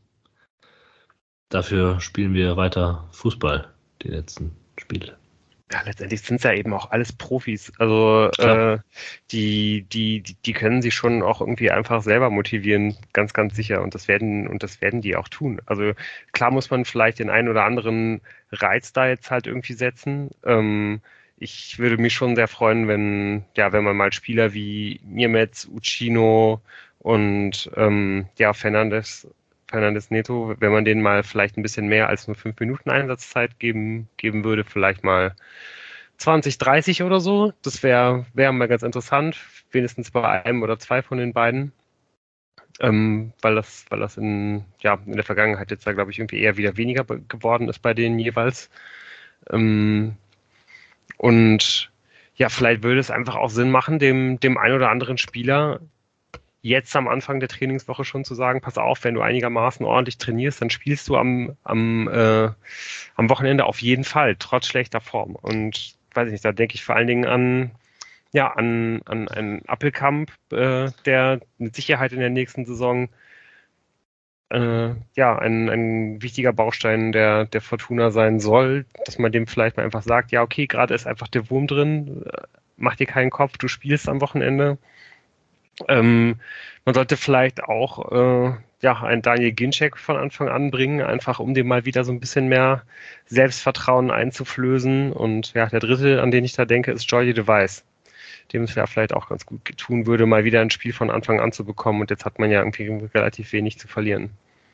dafür spielen wir weiter Fußball, die letzten Spiele? Ja, letztendlich sind es ja eben auch alles Profis. Also äh, die, die, die können sich schon auch irgendwie einfach selber motivieren, ganz, ganz sicher. Und das werden, und das werden die auch tun. Also klar muss man vielleicht den einen oder anderen Reiz da jetzt halt irgendwie setzen. Ähm, ich würde mich schon sehr freuen, wenn, ja, wenn man mal Spieler wie Niemetz, Uccino und ähm, ja, Fernandes Fernandes Neto, wenn man denen mal vielleicht ein bisschen mehr als nur fünf Minuten Einsatzzeit geben, geben würde, vielleicht mal zwanzig, dreißig oder so. Das wäre wär mal ganz interessant, wenigstens bei einem oder zwei von den beiden. ähm, weil das, weil das in, ja, in der Vergangenheit jetzt da, glaube ich, irgendwie eher wieder weniger be- geworden ist bei denen jeweils. Ähm, und ja, vielleicht würde es einfach auch Sinn machen, dem, dem einen oder anderen Spieler jetzt am Anfang der Trainingswoche schon zu sagen, pass auf, wenn du einigermaßen ordentlich trainierst, dann spielst du am, am, äh, am Wochenende auf jeden Fall, trotz schlechter Form. Und weiß ich nicht, da denke ich vor allen Dingen an, ja, an, an einen Appelkamp, äh, der mit Sicherheit in der nächsten Saison äh, ja, ein, ein wichtiger Baustein der, der Fortuna sein soll, dass man dem vielleicht mal einfach sagt, ja, okay, gerade ist einfach der Wurm drin, äh, mach dir keinen Kopf, du spielst am Wochenende. Ähm, man sollte vielleicht auch äh, ja, einen Daniel Ginczek von Anfang an bringen, einfach um dem mal wieder so ein bisschen mehr Selbstvertrauen einzuflößen. Und ja, der dritte, an den ich da denke, ist Jordi de Wijs, dem es ja vielleicht auch ganz gut tun würde, mal wieder ein Spiel von Anfang an zu bekommen. Und jetzt hat man ja irgendwie relativ wenig zu verlieren.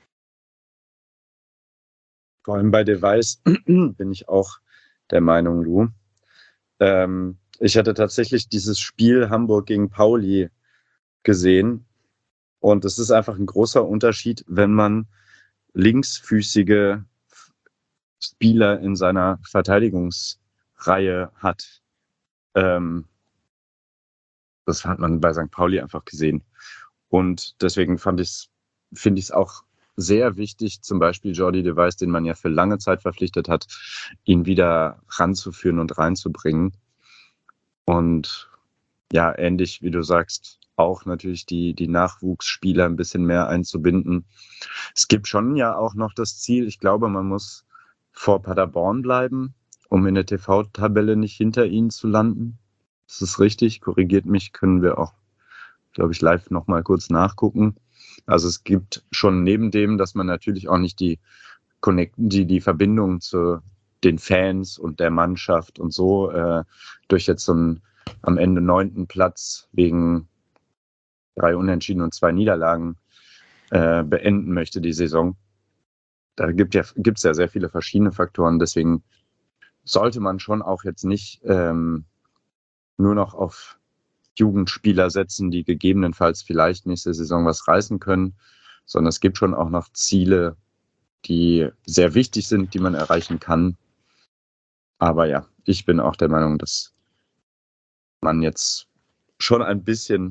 Vor allem bei de Wijs bin ich auch der Meinung, du. Ähm, ich hatte tatsächlich dieses Spiel Hamburg gegen Pauli gesehen. Und es ist einfach ein großer Unterschied, wenn man linksfüßige Spieler in seiner Verteidigungsreihe hat. Ähm, das hat man bei Sankt Pauli einfach gesehen. Und deswegen fand ich's, finde ich es auch sehr wichtig, zum Beispiel Jordi de Wijs, den man ja für lange Zeit verpflichtet hat, ihn wieder ranzuführen und reinzubringen. Und ja, ähnlich wie du sagst, auch natürlich die, die Nachwuchsspieler ein bisschen mehr einzubinden. Es gibt schon ja auch noch das Ziel, ich glaube, man muss vor Paderborn bleiben, um in der T V-Tabelle nicht hinter ihnen zu landen. Das ist richtig, korrigiert mich, können wir auch, glaube ich, live nochmal kurz nachgucken. Also es gibt schon neben dem, dass man natürlich auch nicht die Connect, die, die Verbindung zu den Fans und der Mannschaft und so äh, durch jetzt so einen am Ende neunten Platz wegen drei Unentschieden und zwei Niederlagen äh, beenden möchte, die Saison. Da gibt ja, gibt's ja sehr viele verschiedene Faktoren. Deswegen sollte man schon auch jetzt nicht ähm, nur noch auf Jugendspieler setzen, die gegebenenfalls vielleicht nächste Saison was reißen können, sondern es gibt schon auch noch Ziele, die sehr wichtig sind, die man erreichen kann. Aber ja, ich bin auch der Meinung, dass man jetzt schon ein bisschen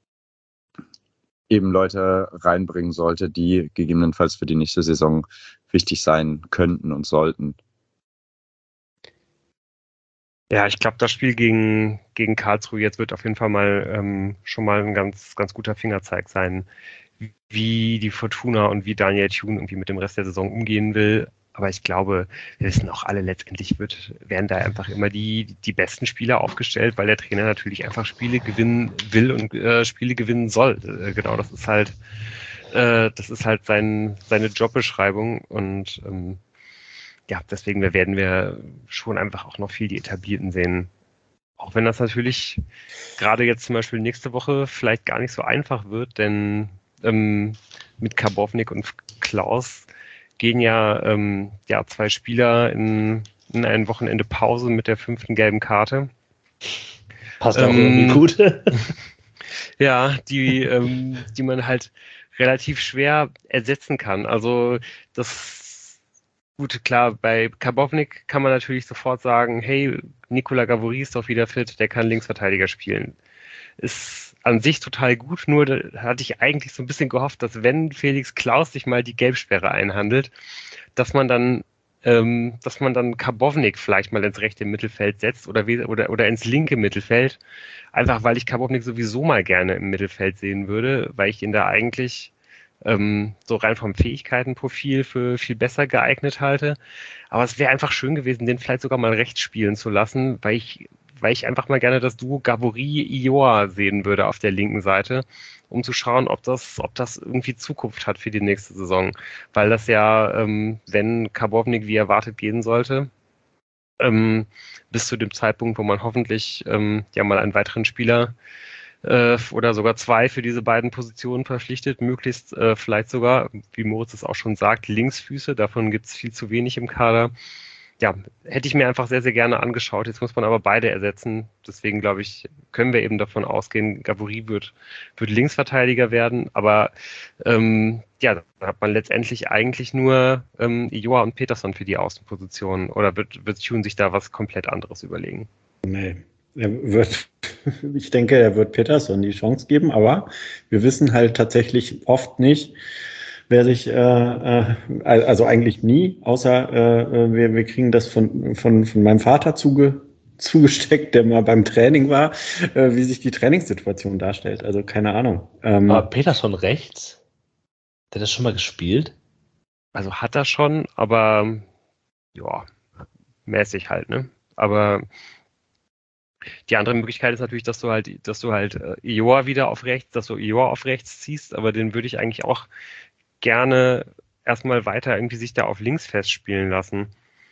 eben Leute reinbringen sollte, die gegebenenfalls für die nächste Saison wichtig sein könnten und sollten. Ja, ich glaube, das Spiel gegen, gegen Karlsruhe jetzt wird auf jeden Fall mal ähm, schon mal ein ganz, ganz guter Fingerzeig sein, wie die Fortuna und wie Daniel Thune irgendwie mit dem Rest der Saison umgehen will. Aber ich glaube, wir wissen auch alle, letztendlich wird, werden da einfach immer die, die besten Spieler aufgestellt, weil der Trainer natürlich einfach Spiele gewinnen will und äh, Spiele gewinnen soll. Äh, genau, das ist halt, äh, das ist halt sein, seine Jobbeschreibung und ähm, ja, deswegen werden wir schon einfach auch noch viel die Etablierten sehen. Auch wenn das natürlich gerade jetzt zum Beispiel nächste Woche vielleicht gar nicht so einfach wird, denn ähm, mit Karbovnik und Klaus gehen ja, ähm, ja zwei Spieler in, in ein Wochenende Pause mit der fünften gelben Karte. Passt auch ähm, irgendwie gut. Ja, die, ähm, die man halt relativ schwer ersetzen kann. Also das Gut, klar, bei Karbovnik kann man natürlich sofort sagen, hey, Nikola Gavory ist doch wieder fit, der kann Linksverteidiger spielen. Ist an sich total gut, nur da hatte ich eigentlich so ein bisschen gehofft, dass wenn Felix Klaus sich mal die Gelbsperre einhandelt, dass man dann ähm, dass man dann Karbovnik vielleicht mal ins rechte Mittelfeld setzt oder, oder, oder ins linke Mittelfeld, einfach weil ich Karbovnik sowieso mal gerne im Mittelfeld sehen würde, weil ich ihn da eigentlich ähm, so rein vom Fähigkeitenprofil für viel besser geeignet halte. Aber es wäre einfach schön gewesen, den vielleicht sogar mal rechts spielen zu lassen, weil ich, weil ich einfach mal gerne das Duo Gavory-Ioa sehen würde auf der linken Seite, um zu schauen, ob das, ob das irgendwie Zukunft hat für die nächste Saison. Weil das ja, ähm, wenn Karbovnik wie erwartet gehen sollte, ähm, bis zu dem Zeitpunkt, wo man hoffentlich ähm, ja mal einen weiteren Spieler oder sogar zwei für diese beiden Positionen verpflichtet, möglichst äh, vielleicht sogar, wie Moritz es auch schon sagt, Linksfüße, davon gibt es viel zu wenig im Kader, ja, hätte ich mir einfach sehr, sehr gerne angeschaut. Jetzt muss man aber beide ersetzen. Deswegen, glaube ich, können wir eben davon ausgehen, Gaboury wird, wird Linksverteidiger werden. Aber ähm, ja, da hat man letztendlich eigentlich nur ähm, Ijoa und Peterson für die Außenposition. Oder wird, wird Thune sich da was komplett anderes überlegen? Nee. Er wird, ich denke, er wird Peterson die Chance geben, aber wir wissen halt tatsächlich oft nicht, wer sich, äh, äh, also eigentlich nie, außer äh, wir, wir kriegen das von, von, von meinem Vater zuge, zugesteckt, der mal beim Training war, äh, wie sich die Trainingssituation darstellt. Also keine Ahnung. Ähm, Aber Peterson rechts? Der hat das schon mal gespielt? Also hat er schon, aber ja, mäßig halt, ne? Aber die andere Möglichkeit ist natürlich, dass du halt, dass du halt äh, Ijoa wieder auf rechts, dass du Ijoa auf rechts ziehst, aber den würde ich eigentlich auch gerne erstmal weiter irgendwie sich da auf links festspielen lassen.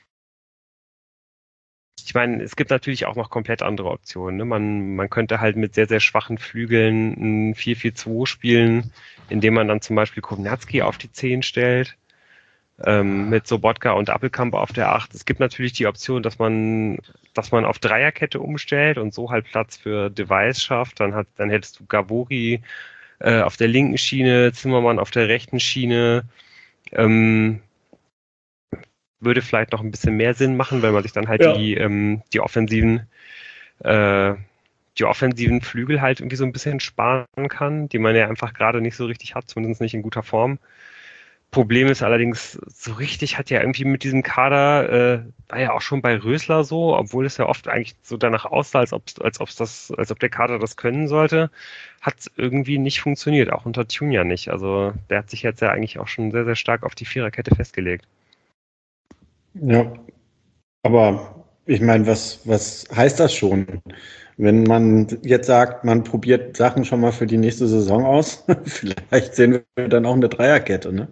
Ich meine, es gibt natürlich auch noch komplett andere Optionen. Ne? Man, man könnte halt mit sehr, sehr schwachen Flügeln ein vier vier zwei spielen, indem man dann zum Beispiel Kovnatski auf die zehn stellt, ähm, mit Sobotka und Appelkamp auf der acht. Es gibt natürlich die Option, dass man, dass man auf Dreierkette umstellt und so halt Platz für Device schafft. Dann, hat, dann hättest du Gaboury äh, auf der linken Schiene, Zimmermann auf der rechten Schiene. Ähm, würde vielleicht noch ein bisschen mehr Sinn machen, weil man sich dann halt Ja. die, ähm, die offensiven äh, die offensiven Flügel halt irgendwie so ein bisschen sparen kann, die man ja einfach gerade nicht so richtig hat, zumindest nicht in guter Form. Problem ist allerdings, so richtig hat ja irgendwie mit diesem Kader, äh, war ja auch schon bei Rösler so, obwohl es ja oft eigentlich so danach aussah, als ob als ob's das, als ob der Kader das können sollte, hat es irgendwie nicht funktioniert, auch unter Thune ja nicht. Also der hat sich jetzt ja eigentlich auch schon sehr, sehr stark auf die Viererkette festgelegt. Ja, aber ich meine, was, was heißt das schon? Wenn man jetzt sagt, man probiert Sachen schon mal für die nächste Saison aus, vielleicht sehen wir dann auch eine Dreierkette, ne?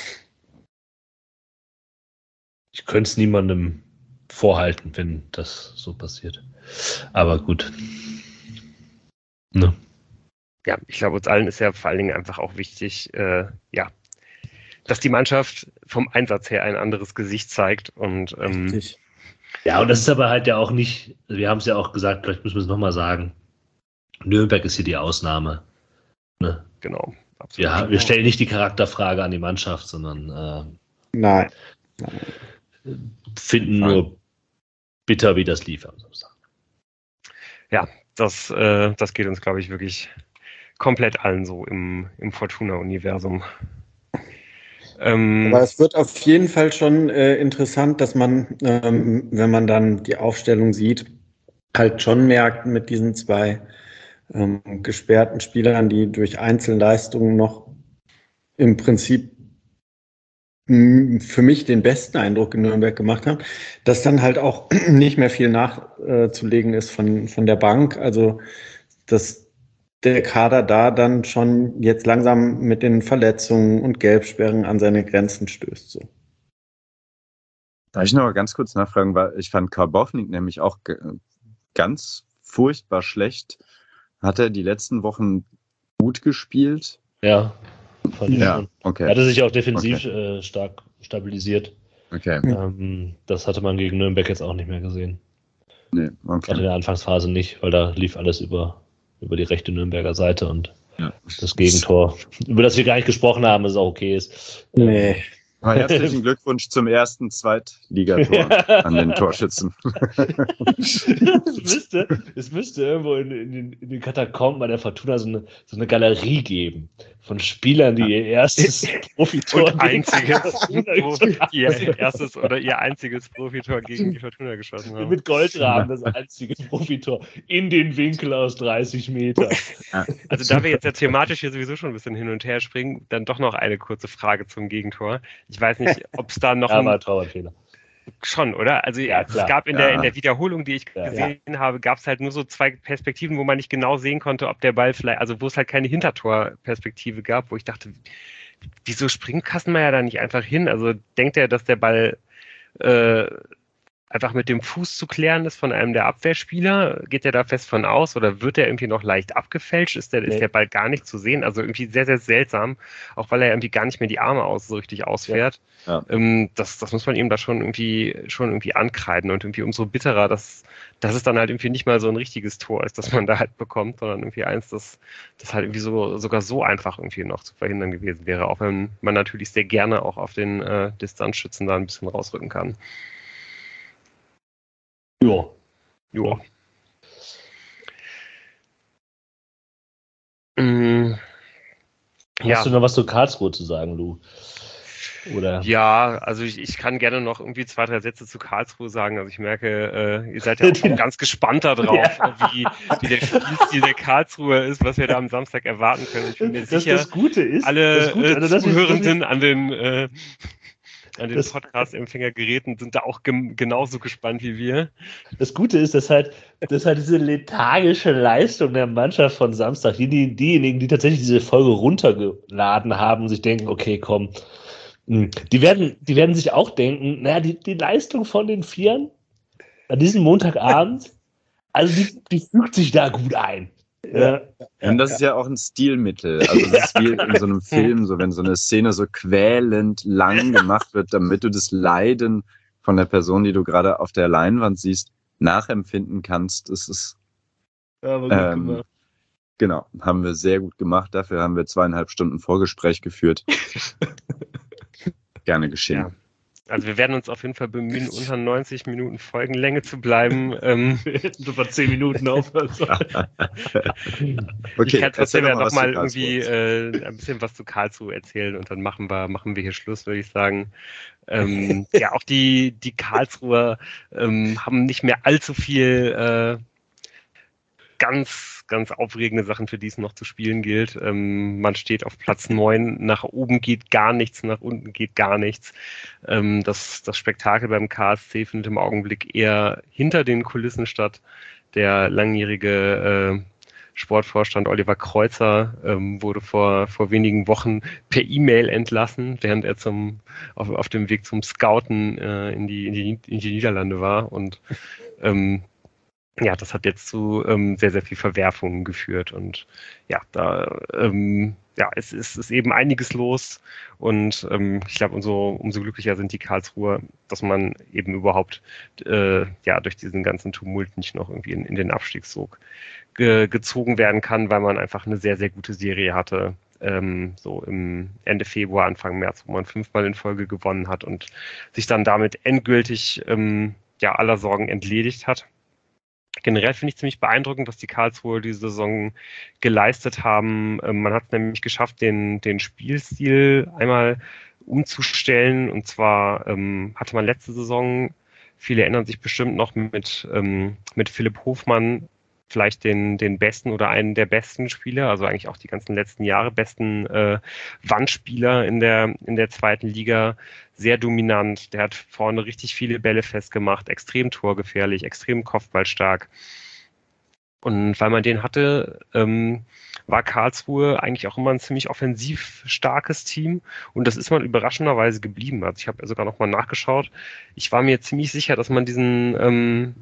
Ich könnte es niemandem vorhalten, wenn das so passiert. Aber gut. Ne? Ja, ich glaube, uns allen ist ja vor allen Dingen einfach auch wichtig, äh, ja, dass die Mannschaft vom Einsatz her ein anderes Gesicht zeigt. Und ähm, Richtig. Ja, und das ist aber halt ja auch nicht, wir haben es ja auch gesagt, vielleicht müssen wir es nochmal sagen, Nürnberg ist hier die Ausnahme. Ne? Genau, absolut. Ja, wir stellen nicht die Charakterfrage an die Mannschaft, sondern äh, Nein. finden nur bitter, wie das lief. Ja, das, äh, das geht uns, glaube ich, wirklich komplett allen so im, im Fortuna-Universum. Ähm, Aber es wird auf jeden Fall schon äh, interessant, dass man, ähm, wenn man dann die Aufstellung sieht, halt schon merkt mit diesen zwei ähm, gesperrten Spielern, die durch Einzelleistungen noch im Prinzip mh, für mich den besten Eindruck in Nürnberg gemacht haben, dass dann halt auch nicht mehr viel nachzulegen äh, ist von, von der Bank. Also dass der Kader da dann schon jetzt langsam mit den Verletzungen und Gelbsperren an seine Grenzen stößt. So. Darf ich noch mal ganz kurz nachfragen, weil ich fand Karbovnik nämlich auch g- ganz furchtbar schlecht. Hat er die letzten Wochen gut gespielt? Ja, fand ich Ja, schon. okay. Er hatte sich auch defensiv Okay. äh, stark stabilisiert. Okay. Ähm, das hatte man gegen Nürnberg jetzt auch nicht mehr gesehen. Nee, Gerade in okay. der Anfangsphase nicht, weil da lief alles über, über die rechte Nürnberger Seite und Ja. das Gegentor, über das wir gar nicht gesprochen haben, ist auch okay ist. Nee. Aber herzlichen Glückwunsch zum ersten Zweitligator an den Torschützen. es, müsste, es müsste irgendwo in, in, den, in den Katakomben bei der Fortuna so eine, so eine Galerie geben von Spielern, die ihr erstes Profitor und einziges, Profi- ihr erstes oder ihr einziges Profitor gegen die Fortuna geschossen haben. mit Goldrahmen das einzige Profitor in den Winkel aus dreißig Metern. Also da wir jetzt ja thematisch hier sowieso schon ein bisschen hin und her springen, dann doch noch eine kurze Frage zum Gegentor. Ich weiß nicht, ob es da noch Ja, ein, war ein Torwartfehler. schon, oder? Also Ja, es klar. gab in, Ja. der, in der Wiederholung, die ich Ja. gesehen habe, gab es halt nur so zwei Perspektiven, wo man nicht genau sehen konnte, ob der Ball vielleicht, also wo es halt keine Hintertorperspektive gab, wo ich dachte, wieso springt Kassenmeier da nicht einfach hin? Also denkt er, dass der Ball äh, einfach mit dem Fuß zu klären ist von einem der Abwehrspieler? Geht der da fest von aus oder wird der irgendwie noch leicht abgefälscht? Ist der, nee. ist der Ball gar nicht zu sehen? Also irgendwie sehr, sehr seltsam, auch weil er irgendwie gar nicht mehr die Arme aus so richtig ausfährt. Ja. Ja. Ähm, das, das muss man ihm da schon irgendwie, schon irgendwie ankreiden und irgendwie umso bitterer, dass, dass es dann halt irgendwie nicht mal so ein richtiges Tor ist, das man da halt bekommt, sondern irgendwie eins, das, das halt irgendwie so, sogar so einfach irgendwie noch zu verhindern gewesen wäre, auch wenn man natürlich sehr gerne auch auf den äh, Distanzschützen da ein bisschen rausrücken kann. Ja. Ja. Mm, Hast ja. du noch was zu Karlsruhe zu sagen, Lou? Oder? Ja, also ich, ich kann gerne noch irgendwie zwei, drei Sätze zu Karlsruhe sagen. Also ich merke, äh, ihr seid ja auch schon ganz gespannt darauf, ja. wie, wie der Spielstil der Karlsruhe ist, was wir da am Samstag erwarten können. Ich bin mir das, sicher, das Gute ist, alle das Gute, also das Zuhörenden ist, an den äh, an den Podcast-Empfängergeräten sind da auch gem- genauso gespannt wie wir. Das Gute ist, dass halt, dass halt diese lethargische Leistung der Mannschaft von Samstag, die, die, diejenigen, die tatsächlich diese Folge runtergeladen haben, sich denken, okay, komm, die werden, die werden sich auch denken, naja, die, die Leistung von den Vieren an diesem Montagabend, also die, die fügt sich da gut ein. Ja. Und das ist ja auch ein Stilmittel. Also das ist wie in so einem Film, so wenn so eine Szene so quälend lang gemacht wird, damit du das Leiden von der Person, die du gerade auf der Leinwand siehst, nachempfinden kannst. Das ist ja, aber gut ähm, gemacht. Genau, haben wir sehr gut gemacht. Dafür haben wir zweieinhalb Stunden Vorgespräch geführt. Gerne geschehen. Ja. Also wir werden uns auf jeden Fall bemühen, unter neunzig Minuten Folgenlänge zu bleiben. Ähm, so vor zehn Minuten aufhören sollen. Okay, ich kann trotzdem ja noch mal irgendwie äh, ein bisschen was zu Karlsruhe erzählen und dann machen wir, machen wir hier Schluss, würde ich sagen. Ähm, ja, auch die, die Karlsruher ähm, haben nicht mehr allzu viel äh, ganz, ganz aufregende Sachen, für die es noch zu spielen gilt. Ähm, man steht auf Platz neun, nach oben geht gar nichts, nach unten geht gar nichts. Ähm, das, das Spektakel beim K S C findet im Augenblick eher hinter den Kulissen statt. Der langjährige äh, Sportvorstand Oliver Kreuzer ähm, wurde vor, vor wenigen Wochen per E-Mail entlassen, während er zum, auf, auf dem Weg zum Scouten äh, in, die, in, die, in die Niederlande war und ähm, ja, das hat jetzt zu ähm, sehr, sehr viel Verwerfungen geführt und ja, da ähm, ja, es ist, ist eben einiges los und ähm, ich glaube, umso, umso glücklicher sind die Karlsruher, dass man eben überhaupt äh, ja durch diesen ganzen Tumult nicht noch irgendwie in, in den Abstiegssog ge- gezogen werden kann, weil man einfach eine sehr, sehr gute Serie hatte. Ähm, so im Ende Februar, Anfang März, wo man fünfmal in Folge gewonnen hat und sich dann damit endgültig ähm, ja aller Sorgen entledigt hat. Generell finde ich ziemlich beeindruckend, was die Karlsruher diese Saison geleistet haben. Man hat es nämlich geschafft, den, den Spielstil einmal umzustellen. Und zwar ähm, hatte man letzte Saison, viele erinnern sich bestimmt noch mit, ähm, mit Philipp Hofmann, vielleicht den, den besten oder einen der besten Spieler, also eigentlich auch die ganzen letzten Jahre besten äh, Wandspieler in der, in der zweiten Liga. Sehr dominant, der hat vorne richtig viele Bälle festgemacht, extrem torgefährlich, extrem kopfballstark. Und weil man den hatte, ähm, war Karlsruhe eigentlich auch immer ein ziemlich offensiv starkes Team und das ist man überraschenderweise geblieben. Also ich habe sogar noch mal nachgeschaut. Ich war mir ziemlich sicher, dass man diesen ähm,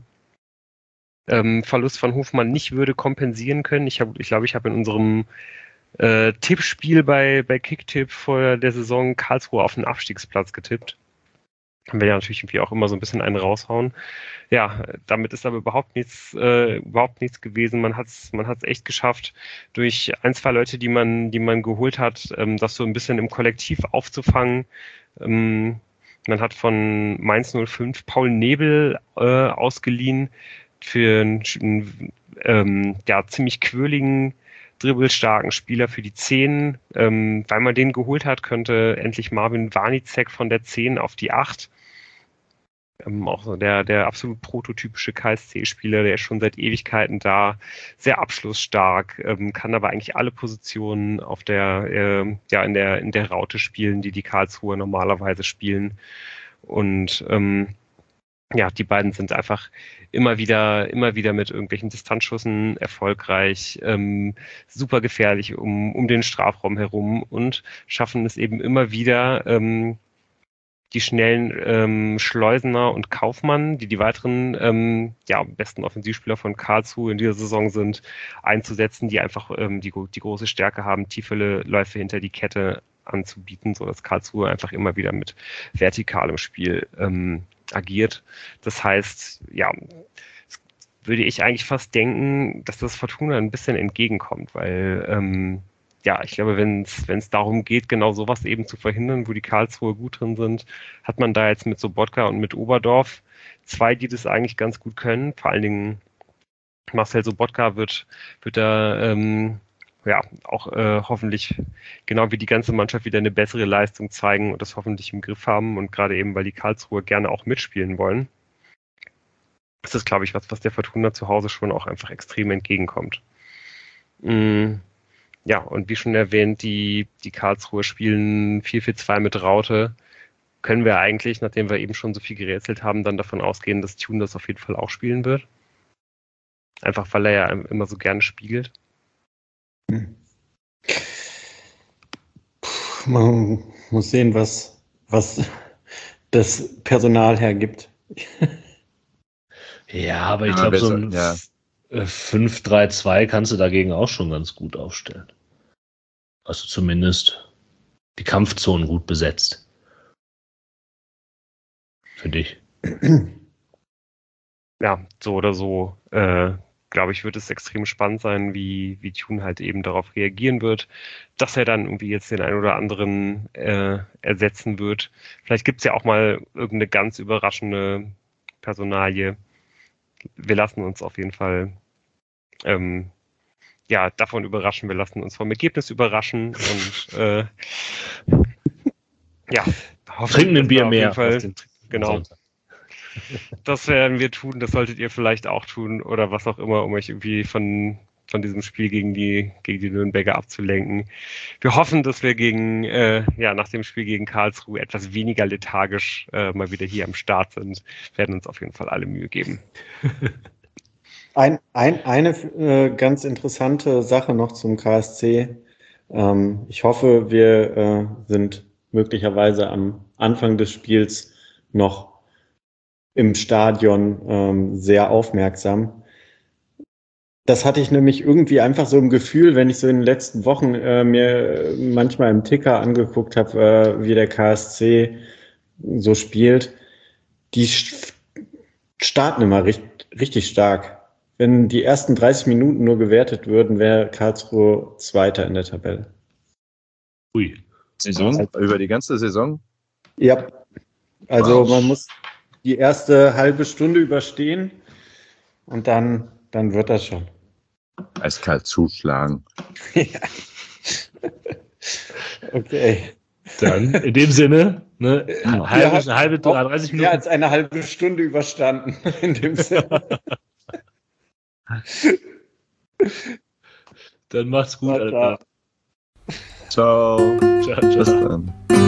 ähm, Verlust von Hofmann nicht würde kompensieren können. Ich glaube, ich, glaub, ich habe in unserem Äh, Tippspiel bei, bei Kicktipp vor der Saison Karlsruhe auf den Abstiegsplatz getippt. Dann will ja natürlich irgendwie auch immer so ein bisschen einen raushauen. Ja, damit ist aber überhaupt nichts, äh, überhaupt nichts gewesen. Man hat's, man hat's echt geschafft, durch ein, zwei Leute, die man, die man geholt hat, ähm, das so ein bisschen im Kollektiv aufzufangen. Ähm, man hat von Mainz null fünf Paul Nebel äh, ausgeliehen für einen, einen ähm, ja, ziemlich quirligen dribbelstarken Spieler für die zehn. Ähm, weil man den geholt hat, könnte endlich Marvin Warnicek von der zehn auf die acht. Ähm, auch so der, der absolut prototypische K S C-Spieler, der ist schon seit Ewigkeiten da, sehr abschlussstark, ähm, kann aber eigentlich alle Positionen auf der, äh, ja, in der, in der Raute spielen, die die Karlsruher normalerweise spielen. Und ähm, ja, die beiden sind einfach immer wieder, immer wieder mit irgendwelchen Distanzschüssen erfolgreich, ähm, super gefährlich um, um den Strafraum herum und schaffen es eben immer wieder, ähm, die schnellen ähm, Schleusener und Kaufmann, die die weiteren ähm, ja, besten Offensivspieler von Karlsruhe in dieser Saison sind, einzusetzen, die einfach ähm, die, die große Stärke haben, tiefe Läufe hinter die Kette anzubieten, sodass Karlsruhe einfach immer wieder mit vertikalem Spiel ähm, agiert. Das heißt, ja, würde ich eigentlich fast denken, dass das Fortuna ein bisschen entgegenkommt, weil ähm, ja, ich glaube, wenn es darum geht, genau sowas eben zu verhindern, wo die Karlsruhe gut drin sind, hat man da jetzt mit Sobotka und mit Oberdorf zwei, die das eigentlich ganz gut können. Vor allen Dingen Marcel Sobotka wird, wird da ähm, ja auch äh, hoffentlich genau wie die ganze Mannschaft wieder eine bessere Leistung zeigen und das hoffentlich im Griff haben. Und gerade eben, weil die Karlsruhe gerne auch mitspielen wollen, ist das, glaube ich, was, was der Fortuna zu Hause schon auch einfach extrem entgegenkommt. Mm. Ja, und wie schon erwähnt, die, die Karlsruher spielen vier vier zwei mit Raute. Können wir eigentlich, nachdem wir eben schon so viel gerätselt haben, dann davon ausgehen, dass Thun das auf jeden Fall auch spielen wird? Einfach, weil er ja immer so gerne spiegelt. Puh, man muss sehen, was, was das Personal hergibt. Ja, aber ich glaube, so ein ja. fünf drei zwei kannst du dagegen auch schon ganz gut aufstellen. Also zumindest die Kampfzonen gut besetzt. Für dich. Ja, so oder so, äh, glaube ich, wird es extrem spannend sein, wie, wie Thun halt eben darauf reagieren wird, dass er dann irgendwie jetzt den einen oder anderen äh, ersetzen wird. Vielleicht gibt es ja auch mal irgendeine ganz überraschende Personalie. Wir lassen uns auf jeden Fall ähm, ja, davon überraschen. Wir lassen uns vom Ergebnis überraschen und äh, ja, trinken ein Bier mehr. Fall, genau. Das werden wir tun, das solltet ihr vielleicht auch tun oder was auch immer, um euch irgendwie von, von diesem Spiel gegen die, gegen die Nürnberger abzulenken. Wir hoffen, dass wir gegen, äh, ja, nach dem Spiel gegen Karlsruhe etwas weniger lethargisch äh, mal wieder hier am Start sind. Werden uns auf jeden Fall alle Mühe geben. Ein, ein, eine äh, ganz interessante Sache noch zum K S C. Ähm, ich hoffe, wir äh, sind möglicherweise am Anfang des Spiels noch im Stadion ähm, sehr aufmerksam. Das hatte ich nämlich irgendwie einfach so im Gefühl, wenn ich so in den letzten Wochen äh, mir manchmal im Ticker angeguckt habe, äh, wie der K S C so spielt. Die starten immer richtig, richtig stark. Wenn die ersten dreißig Minuten nur gewertet würden, wäre Karlsruhe Zweiter in der Tabelle. Ui. Saison? Über die ganze Saison? Ja. Also wow. Man muss die erste halbe Stunde überstehen und dann, dann wird das schon. Eiskalt zuschlagen. Ja. Okay. Dann in dem Sinne, ne, ja, halbe, eine halbe, dreißig Minuten. Mehr als eine halbe Stunde überstanden. In dem Sinne. Dann macht's gut, Alter. Ciao. Ciao. Ciao. Bis dann.